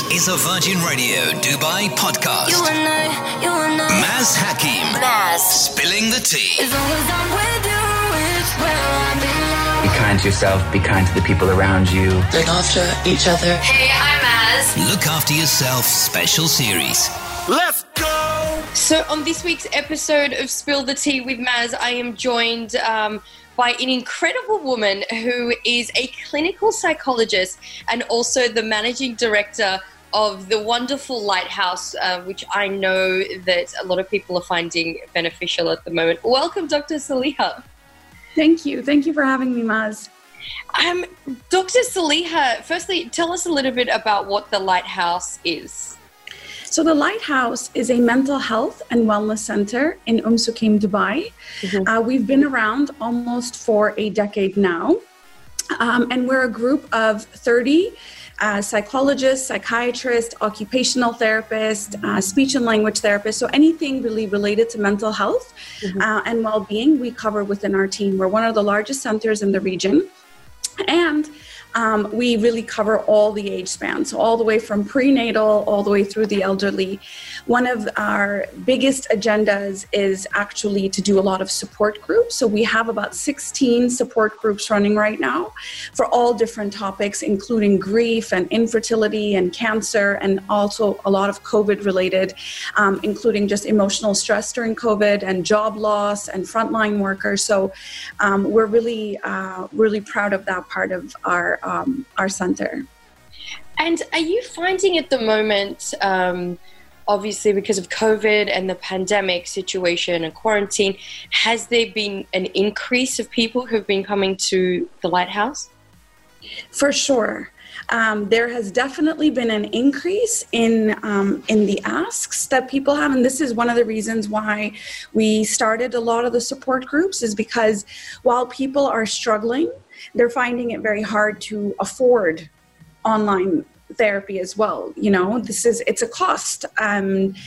is a Virgin Radio Dubai podcast. You and I. Maz Hakim. Maz. Spilling the tea. As long as I'm with you, it's where I belong. Be kind to yourself, be kind to the people around you. Look after each other. Hey, I'm Maz. Look After Yourself special series. Let's go! So on this week's episode of Spill the Tea with Maz, I am joined by an incredible woman who is a clinical psychologist and also the managing director of the wonderful Lighthouse, which I know that a lot of people are finding beneficial at the moment. Welcome, Dr. Saliha. Thank you. Thank you for having me, Maz. Dr. Saliha, firstly, tell us a little bit about what the Lighthouse is. So the Lighthouse is a mental health and wellness center in Suqeim, Dubai. Mm-hmm. We've been around almost for a decade now. And we're a group of 30 psychologists, psychiatrists, occupational therapists, speech and language therapists. So anything really related to mental health and well-being, we cover within our team. We're one of the largest centers in the region. And we really cover all the age spans, so all the way from prenatal, all the way through the elderly. One of our biggest agendas is actually to do a lot of support groups. So we have about 16 support groups running right now for all different topics, including grief and infertility and cancer, and also a lot of COVID related, including just emotional stress during COVID and job loss and frontline workers. So we're really proud of that part of our center. And are you finding at the moment, obviously because of COVID and the pandemic situation and quarantine, has there been an increase of people who've been coming to the Lighthouse? For sure. There has definitely been an increase in the asks that people have. And this is one of the reasons why we started a lot of the support groups, is because while people are struggling, they're finding it very hard to afford online therapy as well. You know, it's a cost and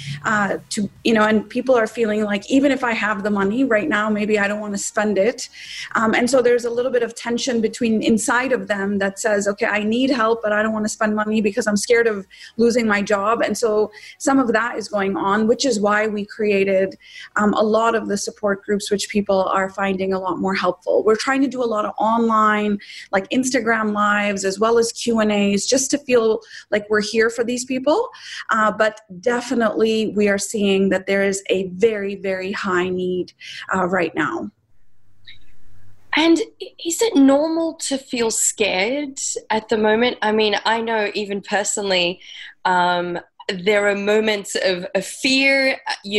people are feeling like, even if I have the money right now, maybe I don't want to spend it. And so there's a little bit of tension inside of them that says, okay, I need help, but I don't want to spend money because I'm scared of losing my job. And so some of that is going on, which is why we created a lot of the support groups, which people are finding a lot more helpful. We're trying to do a lot of online, like Instagram lives, as well as Q&As, just to feel like we're here for these people. But definitely we are seeing that there is a very, very high need right now. And is it normal to feel scared at the moment? I mean, I know even personally, there are moments of fear,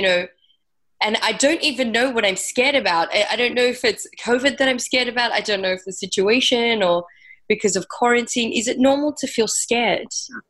and I don't even know what I'm scared about. I don't know if it's COVID that I'm scared about. I don't know if the situation or because of quarantine. Is it normal to feel scared?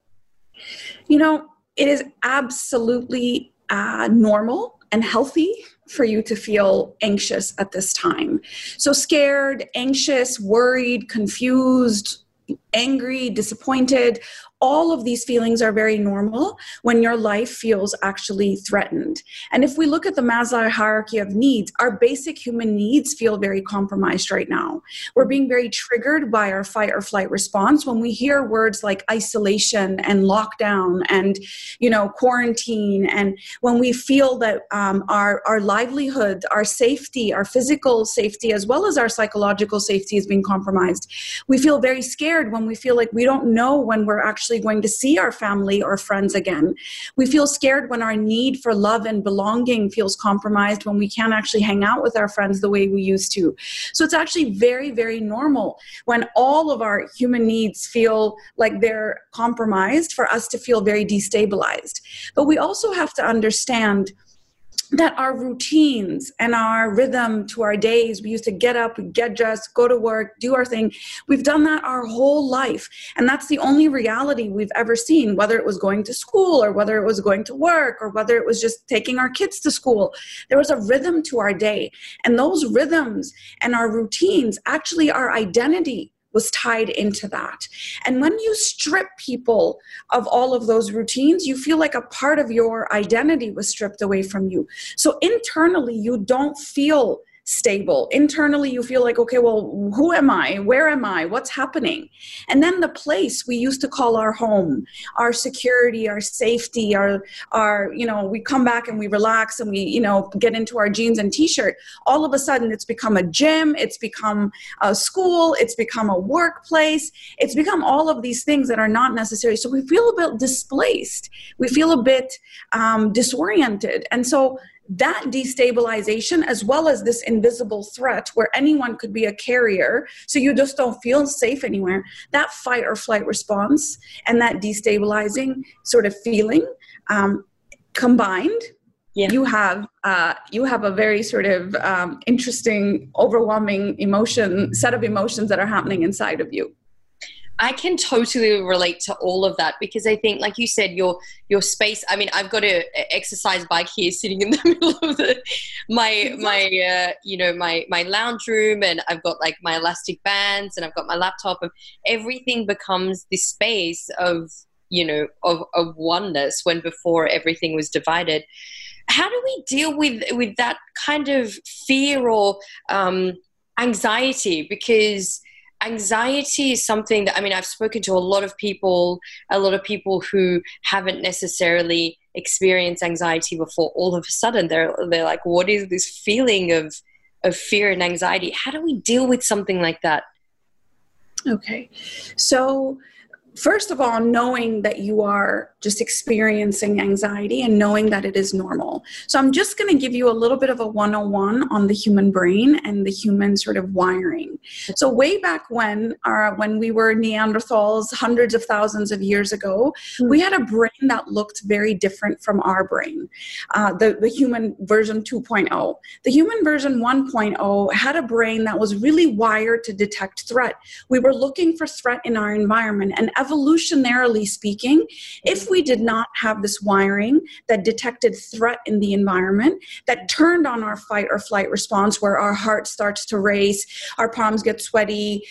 It is absolutely normal and healthy for you to feel anxious at this time. So scared, anxious, worried, confused, angry, disappointed. All of these feelings are very normal when your life feels actually threatened. And if we look at the Maslow hierarchy of needs, our basic human needs feel very compromised right now. We're being very triggered by our fight or flight response when we hear words like isolation and lockdown and, quarantine. And when we feel that our livelihood, our safety, our physical safety, as well as our psychological safety is being compromised. We feel very scared when we feel like we don't know when we're actually going to see our family or friends again. We feel scared when our need for love and belonging feels compromised, when we can't actually hang out with our friends the way we used to. So it's actually very, very normal when all of our human needs feel like they're compromised for us to feel very destabilized. But we also have to understand that our routines and our rhythm to our days, we used to get up, get dressed, go to work, do our thing. We've done that our whole life. And that's the only reality we've ever seen, whether it was going to school or whether it was going to work or whether it was just taking our kids to school. There was a rhythm to our day. And those rhythms and our routines, actually our identity was tied into that. And when you strip people of all of those routines, you feel like a part of your identity was stripped away from you. So internally, you don't feel stable. Internally, you feel like, okay, well, who am I? Where am I? What's happening? And then the place we used to call our home, our security, our safety, our we come back and we relax and we, get into our jeans and t-shirt. All of a sudden, it's become a gym. It's become a school. It's become a workplace. It's become all of these things that are not necessary. So we feel a bit displaced. We feel a bit disoriented. And so that destabilization, as well as this invisible threat where anyone could be a carrier, so you just don't feel safe anywhere, that fight or flight response and that destabilizing sort of feeling combined, you have a very sort of interesting, overwhelming set of emotions that are happening inside of you. I can totally relate to all of that because I think, like you said, your space. I mean, I've got an exercise bike here sitting in the middle of my lounge room, and I've got like my elastic bands, and I've got my laptop, and everything becomes this space of oneness when before everything was divided. How do we deal with that kind of fear or anxiety? Because anxiety is something that, I've spoken to a lot of people who haven't necessarily experienced anxiety before. All of a sudden, they're like, what is this feeling of fear and anxiety? How do we deal with something like that? Okay. So first of all, knowing that you are just experiencing anxiety and knowing that it is normal. So I'm just going to give you a little bit of a 101 on the human brain and the human sort of wiring. So way back when we were Neanderthals hundreds of thousands of years ago, we had a brain that looked very different from our brain, the human version 2.0. The human version 1.0 had a brain that was really wired to detect threat. We were looking for threat in our environment, and evolutionarily speaking, if we did not have this wiring that detected threat in the environment, that turned on our fight or flight response where our heart starts to race, our palms get sweaty,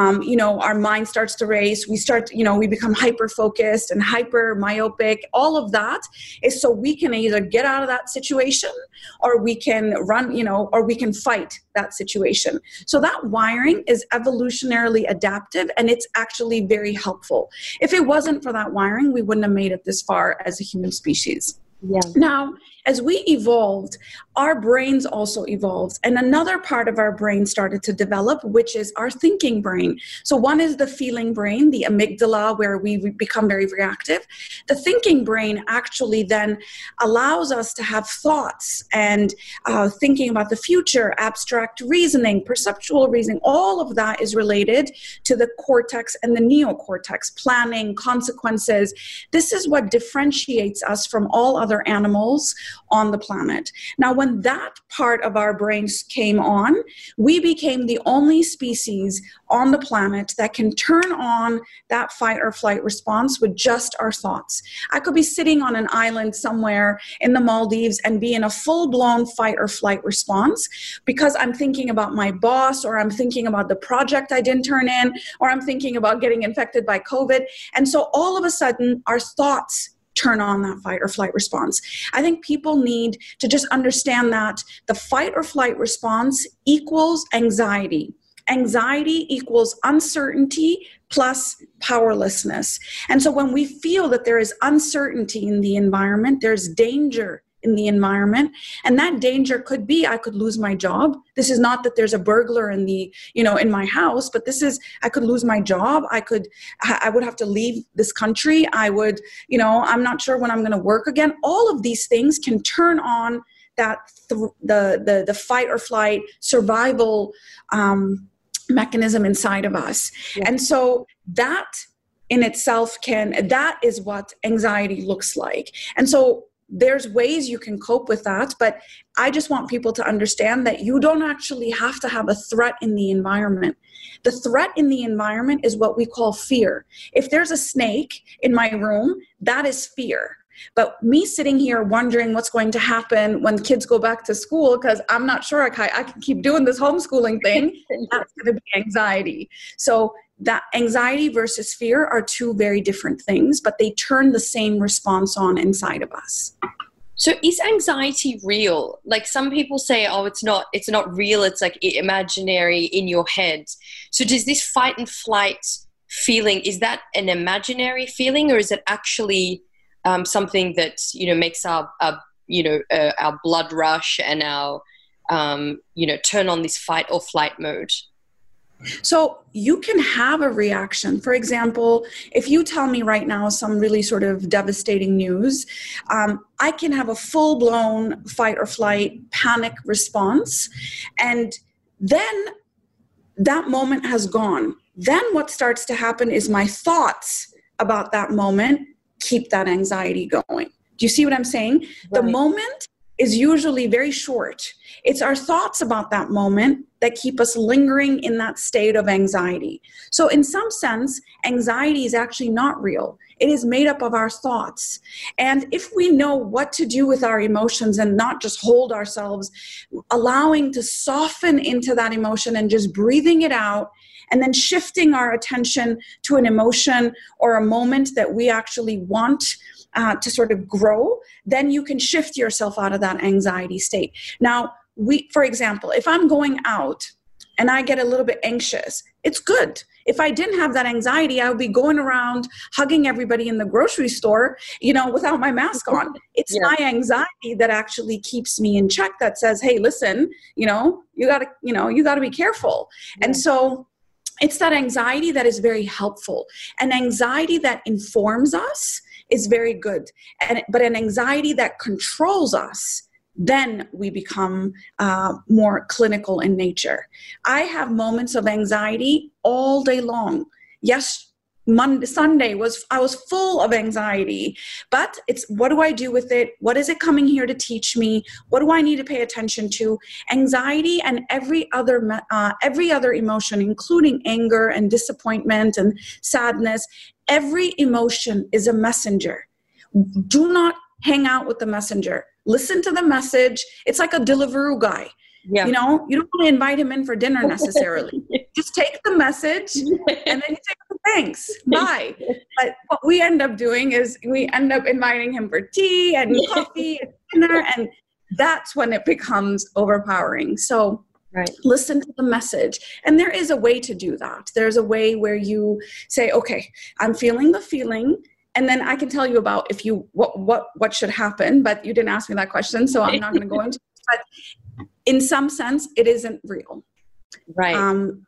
our mind starts to race, we become hyper-focused and hyper-myopic. All of that is so we can either get out of that situation or we can run, or we can fight that situation. So that wiring is evolutionarily adaptive, and it's actually very helpful. If it wasn't for that wiring, we wouldn't have made it this far as a human species. Yeah. Now, as we evolved, our brains also evolved, and another part of our brain started to develop, which is our thinking brain. So one is the feeling brain, the amygdala, where we become very reactive. The thinking brain actually then allows us to have thoughts and thinking about the future, abstract reasoning, perceptual reasoning. All of that is related to the cortex and the neocortex, planning, consequences. This is what differentiates us from all other animals on the planet. Now, when that part of our brains came on, we became the only species on the planet that can turn on that fight or flight response with just our thoughts. I could be sitting on an island somewhere in the Maldives and be in a full-blown fight or flight response because I'm thinking about my boss, or I'm thinking about the project I didn't turn in, or I'm thinking about getting infected by COVID. And so all of a sudden, our thoughts turn on that fight or flight response. I think people need to just understand that the fight or flight response equals anxiety. Anxiety equals uncertainty plus powerlessness. And so when we feel that there is uncertainty in the environment, there's danger in the environment, and that danger could be I could lose my job. This is not that there's a burglar in in my house, but this is I could lose my job. I would have to leave this country. I would, I'm not sure when I'm going to work again. All of these things can turn on that the fight or flight survival mechanism inside of us. Yeah. And so that in itself that is what anxiety looks like. And so there's ways you can cope with that, but I just want people to understand that you don't actually have to have a threat in the environment. The threat in the environment is what we call fear. If there's a snake in my room, that is fear. But me sitting here wondering what's going to happen when kids go back to school, because I'm not sure I can keep doing this homeschooling thing, that's going to be anxiety. So that anxiety versus fear are two very different things, but they turn the same response on inside of us. So is anxiety real? Like some people say, oh, it's not real. It's like imaginary in your head. So does this fight and flight feeling, is that an imaginary feeling, or is it actually something that, makes our blood rush and our, turn on this fight or flight mode? So you can have a reaction. For example, if you tell me right now some really sort of devastating news, I can have a full-blown fight or flight panic response. And then that moment has gone. Then what starts to happen is my thoughts about that moment keep that anxiety going. Do you see what I'm saying? Right. The moment is usually very short. It's our thoughts about that moment that keep us lingering in that state of anxiety. So in some sense, anxiety is actually not real. It is made up of our thoughts. And if we know what to do with our emotions and not just hold ourselves, allowing to soften into that emotion and just breathing it out, and then shifting our attention to an emotion or a moment that we actually want to sort of grow, then you can shift yourself out of that anxiety state. Now, for example, if I'm going out and I get a little bit anxious, it's good. If I didn't have that anxiety, I would be going around hugging everybody in the grocery store, without my mask on. It's my anxiety that actually keeps me in check, that says, hey, listen, you gotta be careful. Yeah. And so it's that anxiety that is very helpful. An anxiety that informs us is very good. But an anxiety that controls us, then we become more clinical in nature. I have moments of anxiety all day long. Yes, Sunday I was full of anxiety, but it's what do I do with it? What is it coming here to teach me? What do I need to pay attention to? Anxiety and every other emotion, including anger and disappointment and sadness, every emotion is a messenger. Do not hang out with the messenger. Listen to the message. It's like a Deliveroo guy. Yeah. You don't want to invite him in for dinner necessarily. Just take the message and then you say, oh, thanks, bye. But what we end up doing is we end up inviting him for tea and coffee and dinner, and that's when it becomes overpowering. So listen to the message. And there is a way to do that. There's a way where you say, okay, I'm feeling the feeling. And then I can tell you about what should happen, but you didn't ask me that question, so I'm not going to go into it. But in some sense, it isn't real. Right.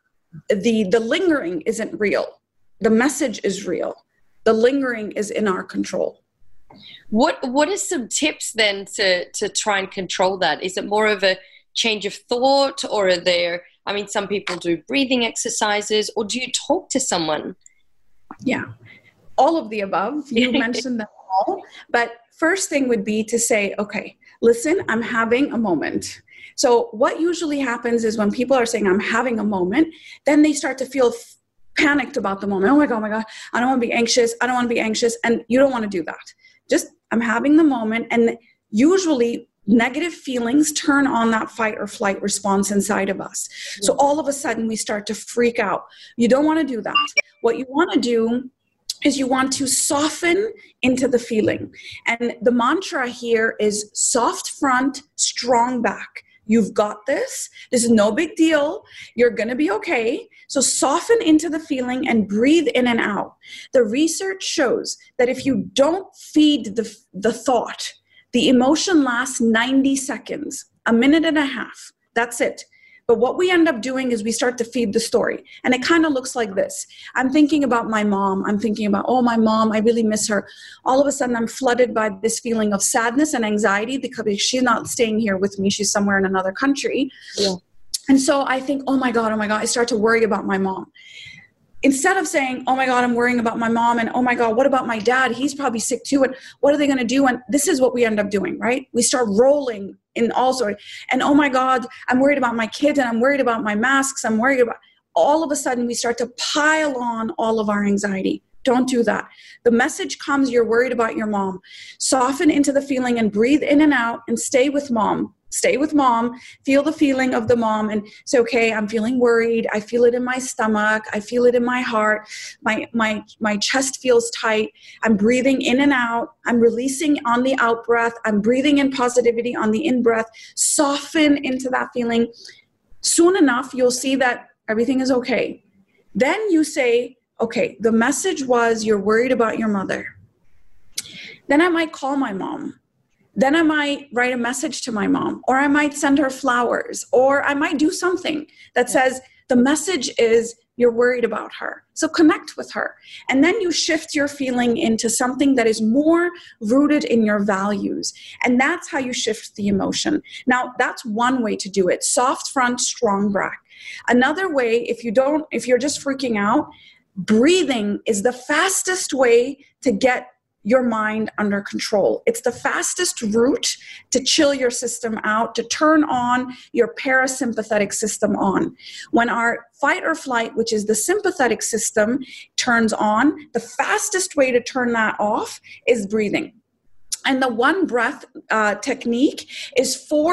The lingering isn't real. The message is real. The lingering is in our control. What are some tips then to try and control that? Is it more of a change of thought, or some people do breathing exercises, or do you talk to someone? Yeah. All of the above. You mentioned them all. But first thing would be to say, okay, listen, I'm having a moment. So what usually happens is when people are saying, I'm having a moment, then they start to feel panicked about the moment. Oh my God, I don't want to be anxious. And you don't want to do that. Just, I'm having the moment. And usually negative feelings turn on that fight or flight response inside of us. Yeah. So all of a sudden we start to freak out. You don't want to do that. What you want to do is you want to soften into the feeling. And the mantra here is soft front, strong back. You've got this. This is no big deal. You're going to be okay. So soften into the feeling and breathe in and out. The research shows that if you don't feed the thought, the emotion lasts 90 seconds, a minute and a half. That's it. But what we end up doing is we start to feed the story. And it kind of looks like this. I'm thinking about my mom. I'm thinking about, oh, my mom, I really miss her. All of a sudden, I'm flooded by this feeling of sadness and anxiety because she's not staying here with me. She's somewhere in another country. Yeah. And so I think, oh my God, I start to worry about my mom. Instead of saying, oh my God, I'm worrying about my mom, and oh my God, what about my dad? He's probably sick too, and what are they going to do? And this is what we end up doing, right? We start rolling in all sorts. And oh my God, I'm worried about my kids, and I'm worried about my masks. I'm worried about, all of a sudden we start to pile on all of our anxiety. Don't do that. The message comes, you're worried about your mom. Soften into the feeling and breathe in and out and stay with mom. Stay with mom, feel the feeling of the mom, and say, okay, I'm feeling worried. I feel it in my stomach. I feel it in my heart. My chest feels tight. I'm breathing in and out. I'm releasing on the out breath. I'm breathing in positivity on the in breath. Soften into that feeling. Soon enough, you'll see that everything is okay. Then you say, okay, the message was you're worried about your mother. Then I might call my mom. Then I might write a message to my mom, or I might send her flowers, or I might do something that says the message is you're worried about her. So connect with her. And then you shift your feeling into something that is more rooted in your values. And that's how you shift the emotion. Now, that's one way to do it. Soft front, strong back. Another way, if you're just freaking out, breathing is the fastest way to get your mind under control. It's the fastest route to chill your system out, to turn on your parasympathetic system on. When our fight or flight, which is the sympathetic system, turns on, the fastest way to turn that off is breathing. And the one breath technique is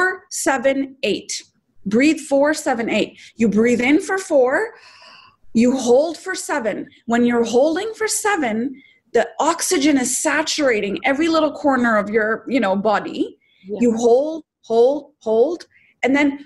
4-7-8. Breathe 4-7-8. You breathe in for 4, you hold for 7. When you're holding for 7, the oxygen is saturating every little corner of your, body. Yeah. You hold, and then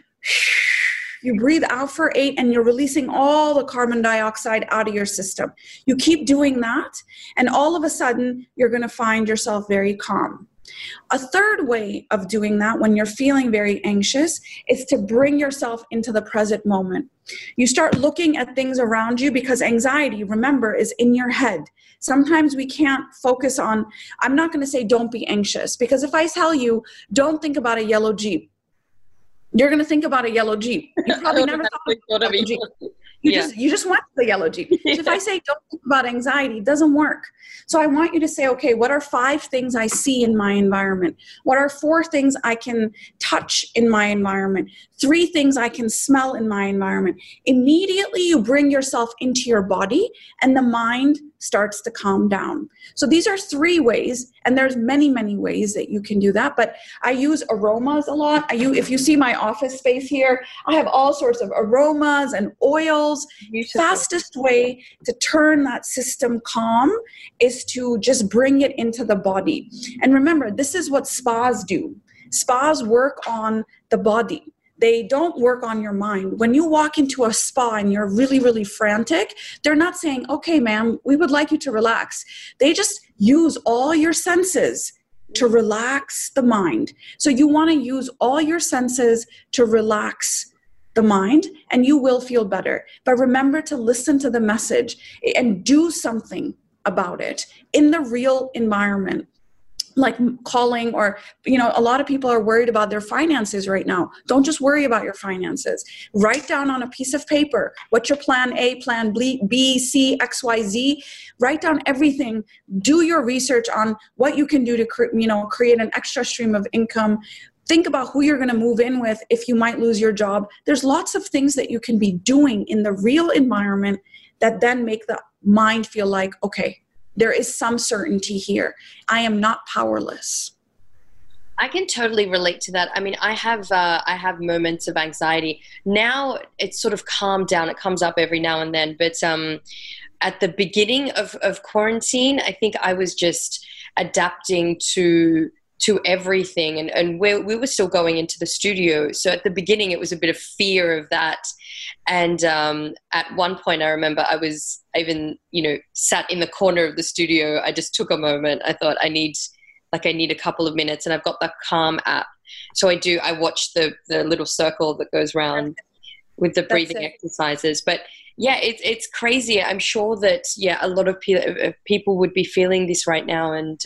you breathe out for 8, and you're releasing all the carbon dioxide out of your system. You keep doing that, and all of a sudden, you're going to find yourself very calm. A third way of doing that when you're feeling very anxious is to bring yourself into the present moment. You start looking at things around you, because anxiety, remember, is in your head. Sometimes we can't focus on, I'm not going to say don't be anxious, because if I tell you, don't think about a yellow Jeep, you're going to think about a yellow Jeep. You probably never thought about a yellow Jeep. You just want the yellow Jeep. So if I say don't think about anxiety, it doesn't work. So I want you to say, okay, what are 5 things I see in my environment? What are 4 things I can touch in my environment? 3 things I can smell in my environment. Immediately you bring yourself into your body, and the mind starts to calm down. So these are 3 ways, and there's many, many ways that you can do that, but I use aromas a lot. If you see my office space here, I have all sorts of aromas and oils. Beautiful. Fastest way to turn that system calm is to just bring it into the body. And remember, this is what spas do. Spas work on the body. They don't work on your mind. When you walk into a spa and you're really, really frantic, they're not saying, okay, ma'am, we would like you to relax. They just use all your senses to relax the mind. So you want to use all your senses to relax the mind, and you will feel better. But remember to listen to the message and do something about it in the real environment. Like calling, or, a lot of people are worried about their finances right now. Don't just worry about your finances. Write down on a piece of paper what's your plan A, plan B, C, X, Y, Z. Write down everything. Do your research on what you can do to create an extra stream of income. Think about who you're going to move in with if you might lose your job. There's lots of things that you can be doing in the real environment that then make the mind feel like, okay, there is some certainty here. I am not powerless. I can totally relate to that. I mean, I have moments of anxiety. Now it's sort of calmed down. It comes up every now and then. But at the beginning of quarantine, I think I was just adapting to everything. And we were still going into the studio. So at the beginning, it was a bit of fear of that. And at one point, I remember I even, sat in the corner of the studio. I just took a moment. I thought I need a couple of minutes, and I've got the Calm app. So I watch the little circle that goes around with the breathing exercises. But yeah, it's crazy. I'm sure that, a lot of people would be feeling this right now. And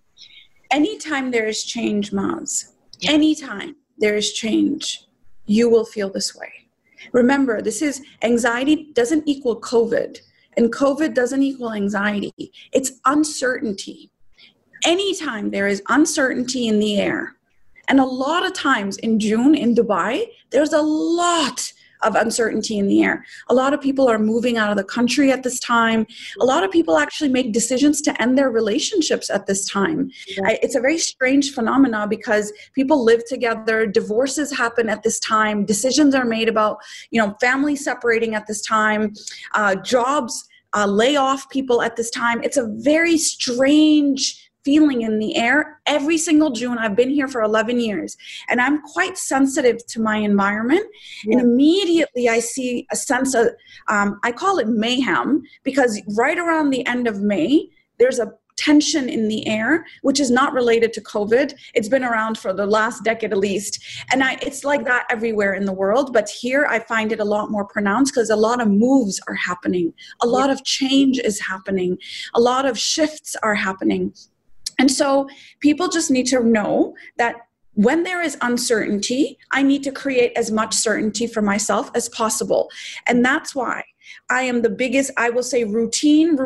anytime there is change, Maz, anytime there is change, you will feel this way. Remember, anxiety doesn't equal COVID, and COVID doesn't equal anxiety. It's uncertainty. Anytime there is uncertainty in the air, and a lot of times in June in Dubai, there's a lot of uncertainty in the air. A lot of people are moving out of the country at this time. A lot of people actually make decisions to end their relationships at this time. It's a very strange phenomena because people live together, divorces happen at this time, decisions are made about, families separating at this time, jobs lay off people at this time. It's a very strange feeling in the air every single June. I've been here for 11 years and I'm quite sensitive to my environment. And immediately I see a sense of, I call it mayhem, because right around the end of May, there's a tension in the air, which is not related to COVID. It's been around for the last decade at least. And it's like that everywhere in the world. But here I find it a lot more pronounced because a lot of moves are happening. A lot of change is happening. A lot of shifts are happening. And so people just need to know that when there is uncertainty, I need to create as much certainty for myself as possible. And that's why I am the biggest, I will say routine.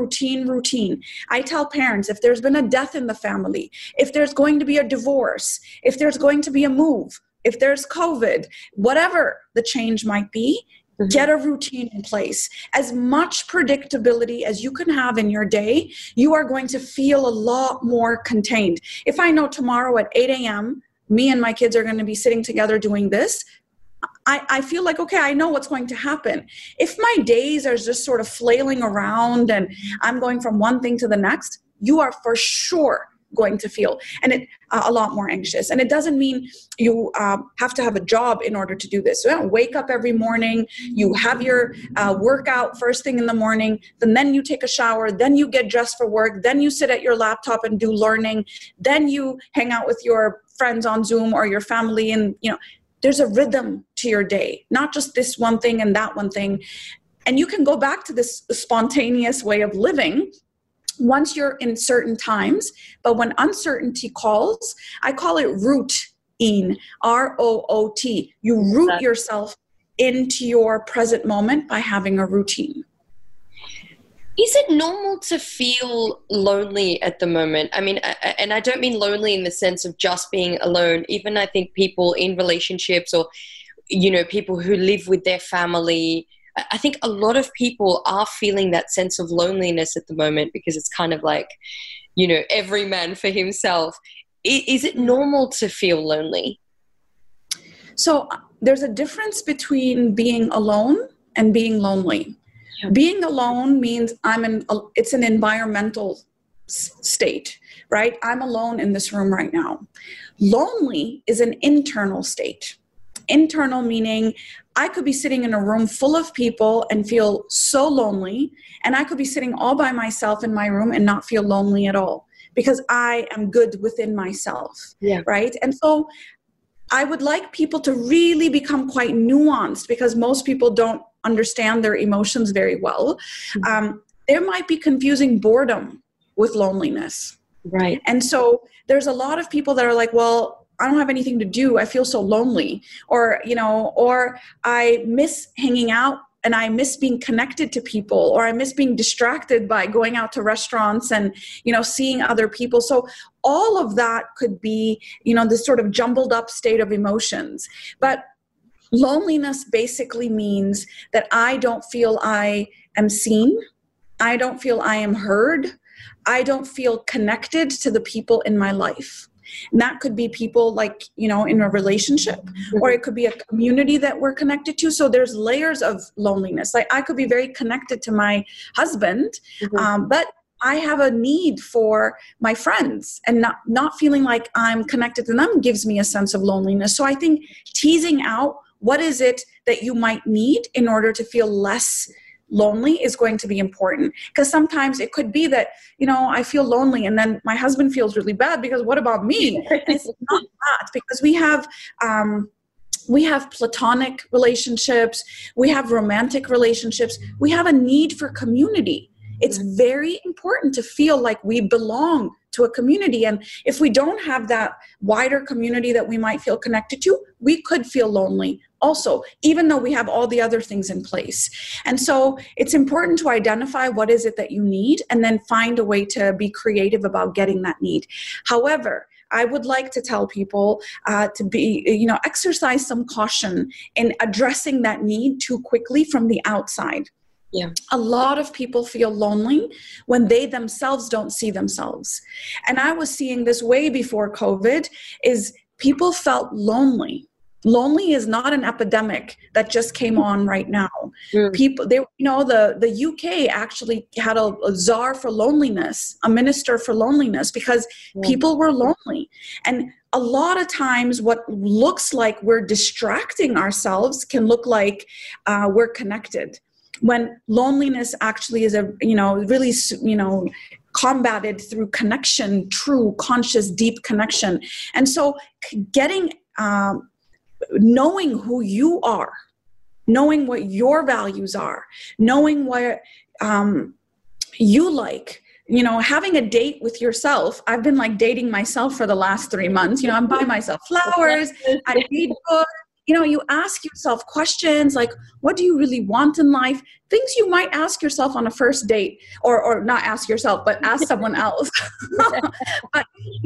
I tell parents, if there's been a death in the family, if there's going to be a divorce, if there's going to be a move, if there's COVID, whatever the change might be, get a routine in place. As much predictability as you can have in your day, you are going to feel a lot more contained. If I know tomorrow at 8 a.m., me and my kids are going to be sitting together doing this, I feel like, okay, I know what's going to happen. If my days are just sort of flailing around and I'm going from one thing to the next, you are for sure going to feel a lot more anxious. And it doesn't mean you have to have a job in order to do this. So you don't wake up every morning, you have your workout first thing in the morning, then you take a shower, then you get dressed for work, then you sit at your laptop and do learning, then you hang out with your friends on Zoom or your family, and there's a rhythm to your day, not just this one thing and that one thing. And you can go back to this spontaneous way of living once you're in certain times. But when uncertainty calls, I call it root-in, R-O-O-T. You root yourself into your present moment by having a routine. Is it normal to feel lonely at the moment? I mean, and I don't mean lonely in the sense of just being alone. Even I think people in relationships or, people who live with their family, I think a lot of people are feeling that sense of loneliness at the moment because it's kind of like, every man for himself. Is it normal to feel lonely? So there's a difference between being alone and being lonely. Being alone means it's an environmental state, right? I'm alone in this room right now. Lonely is an internal state. Internal meaning I could be sitting in a room full of people and feel so lonely, and I could be sitting all by myself in my room and not feel lonely at all because I am good within myself, right? And so I would like people to really become quite nuanced because most people don't understand their emotions very well. There might be confusing boredom with loneliness. Right. And so there's a lot of people that are like, well, I don't have anything to do. I feel so lonely. Or I miss hanging out and I miss being connected to people, or I miss being distracted by going out to restaurants and, seeing other people. So all of that could be, this sort of jumbled up state of emotions. But loneliness basically means that I don't feel I am seen. I don't feel I am heard. I don't feel connected to the people in my life. And that could be people like, in a relationship, or it could be a community that we're connected to. So there's layers of loneliness. Like I could be very connected to my husband, but I have a need for my friends, and not feeling like I'm connected to them gives me a sense of loneliness. So I think teasing out what is it that you might need in order to feel less lonely is going to be important, because sometimes it could be that, I feel lonely and then my husband feels really bad because what about me? It's not that, because we have platonic relationships, we have romantic relationships, we have a need for community. It's very important to feel like we belong to a community. And if we don't have that wider community that we might feel connected to, we could feel lonely also, even though we have all the other things in place. And so it's important to identify what is it that you need and then find a way to be creative about getting that need. However, I would like to tell people to be, exercise some caution in addressing that need too quickly from the outside. Yeah. A lot of people feel lonely when they themselves don't see themselves. And I was seeing this way before COVID, is people felt lonely. Lonely is not an epidemic that just came on right now. People, the UK actually had a czar for loneliness, a minister for loneliness, because people were lonely. And a lot of times what looks like we're distracting ourselves can look like we're connected, when loneliness actually is really combated through connection, true, conscious, deep connection. And so getting, knowing who you are, knowing what your values are, knowing what you like, having a date with yourself. I've been like dating myself for the last 3 months. I'm buying myself flowers. I read books. You ask yourself questions like, what do you really want in life? Things you might ask yourself on a first date, or not ask yourself, but ask someone else. But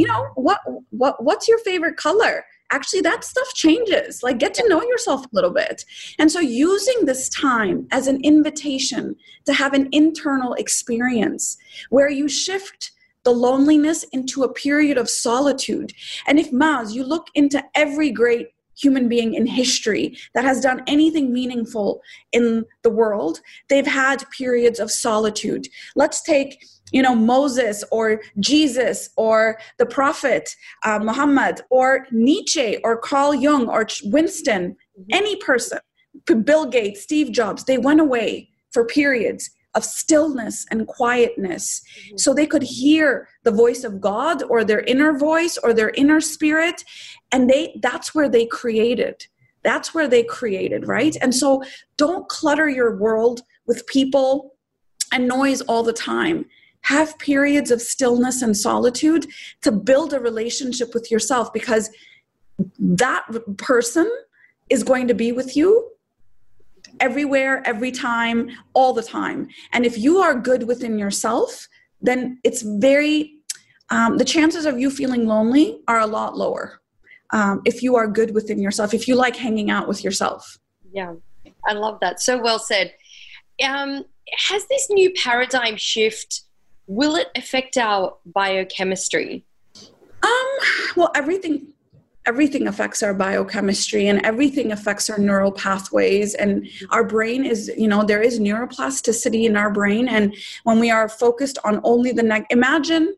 what's your favorite color? Actually, that stuff changes. Like, get to know yourself a little bit. And so using this time as an invitation to have an internal experience where you shift the loneliness into a period of solitude. And if Maz, you look into every great human being in history that has done anything meaningful in the world, they've had periods of solitude. Let's take Moses or Jesus or the prophet Muhammad or Nietzsche or Carl Jung or Winston, any person, Bill Gates, Steve Jobs, they went away for periods of stillness and quietness so they could hear the voice of God or their inner voice or their inner spirit. And that's where they created. That's where they created, right? And so don't clutter your world with people and noise all the time. Have periods of stillness and solitude to build a relationship with yourself, because that person is going to be with you everywhere, every time, all the time. And if you are good within yourself, then it's the chances of you feeling lonely are a lot lower. If you are good within yourself, if you like hanging out with yourself. Yeah, I love that. So well said. Has this new paradigm shift, will it affect our biochemistry? Well, everything affects our biochemistry, and everything affects our neural pathways. And our brain is, there is neuroplasticity in our brain. And when we are focused on only imagine,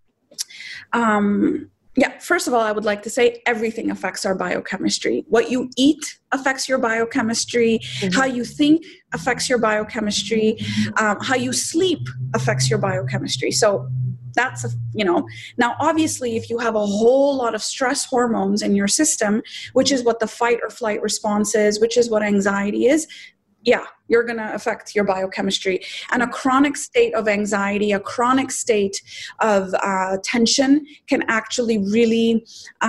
first of all, I would like to say everything affects our biochemistry. What you eat affects your biochemistry. How you think affects your biochemistry. How you sleep affects your biochemistry. So that's, now obviously if you have a whole lot of stress hormones in your system, which is what the fight or flight response is, which is what anxiety is, you're going to affect your biochemistry. And a chronic state of anxiety, a chronic state of tension can actually really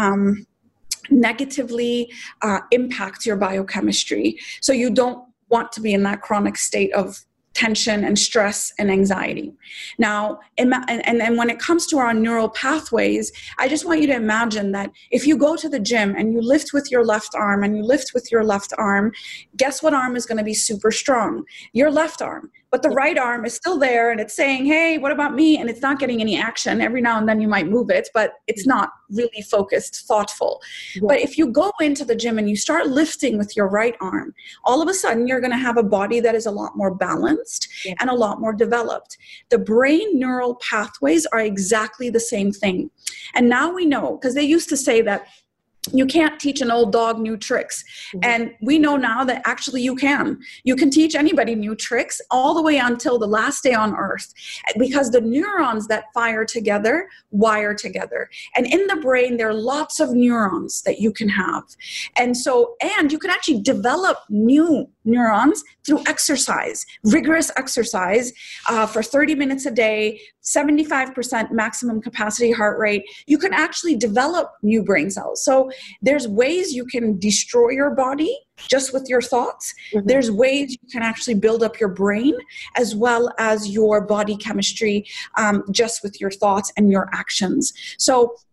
negatively impact your biochemistry. So you don't want to be in that chronic state of tension and stress and anxiety. Now, and when it comes to our neural pathways, I just want you to imagine that if you go to the gym and you lift with your left arm and you lift with your left arm, guess what arm is going to be super strong? Your left arm. But the right arm is still there and it's saying, hey, what about me? And it's not getting any action. Every now and then you might move it, but it's not really focused, thoughtful. Yeah. But if you go into the gym and you start lifting with your right arm, all of a sudden you're going to have a body that is a lot more balanced and a lot more developed. The brain neural pathways are exactly the same thing. And now we know, because they used to say that you can't teach an old dog new tricks. And we know now that actually you can. You can teach anybody new tricks all the way until the last day on earth, because the neurons that fire together wire together. And in the brain, there are lots of neurons that you can have. And you can actually develop new neurons through exercise, rigorous exercise for 30 minutes a day, 75% maximum capacity heart rate. You can actually develop new brain cells. So there's ways you can destroy your body just with your thoughts. There's ways you can actually build up your brain as well as your body chemistry just with your thoughts and your actions. So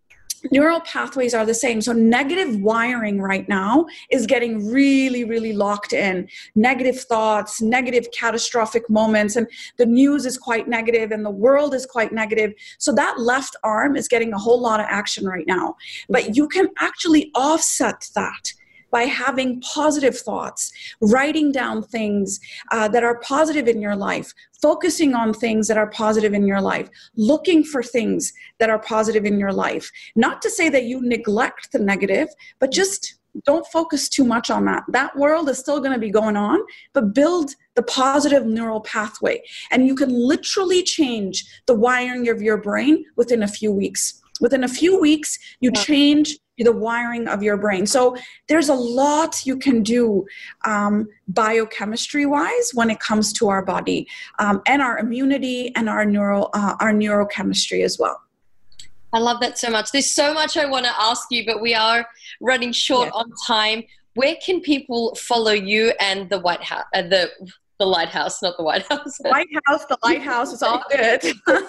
neural pathways are the same. So negative wiring right now is getting really, really locked in. Negative thoughts, negative catastrophic moments, and the news is quite negative and the world is quite negative. So that left arm is getting a whole lot of action right now. But you can actually offset that by having positive thoughts, writing down things that are positive in your life, focusing on things that are positive in your life, looking for things that are positive in your life. Not to say that you neglect the negative, but just don't focus too much on that. That world is still going to be going on, but build the positive neural pathway. And you can literally change the wiring of your brain within a few weeks. Within a few weeks, you change the wiring of your brain. So there's a lot you can do biochemistry-wise when it comes to our body and our immunity and our neurochemistry as well. I love that so much. There's so much I want to ask you, but we are running short on time. Where can people follow you and the White House, the Lighthouse, not the White House? The Lighthouse, it's all good.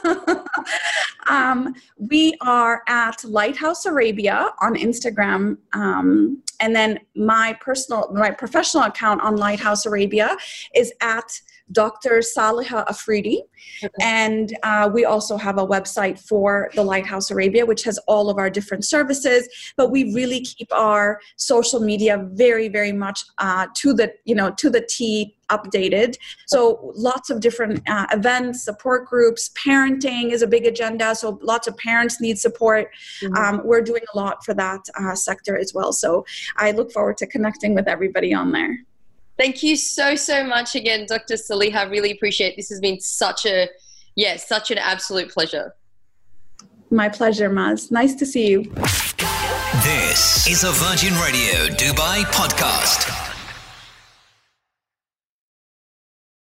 We are at Lighthouse Arabia on Instagram. And then my professional account on Lighthouse Arabia is at Dr. Saliha Afridi. Okay. And we also have a website for the Lighthouse Arabia, which has all of our different services. But we really keep our social media very, very much to the T updated. So lots of different events, support groups, parenting is a big agenda. So lots of parents need support. Mm-hmm. We're doing a lot for that sector as well. So I look forward to connecting with everybody on there. Thank you so, so much again, Dr. Saliha. I really appreciate it. This has been such an absolute pleasure. My pleasure, Maz. Nice to see you. This is a Virgin Radio Dubai podcast.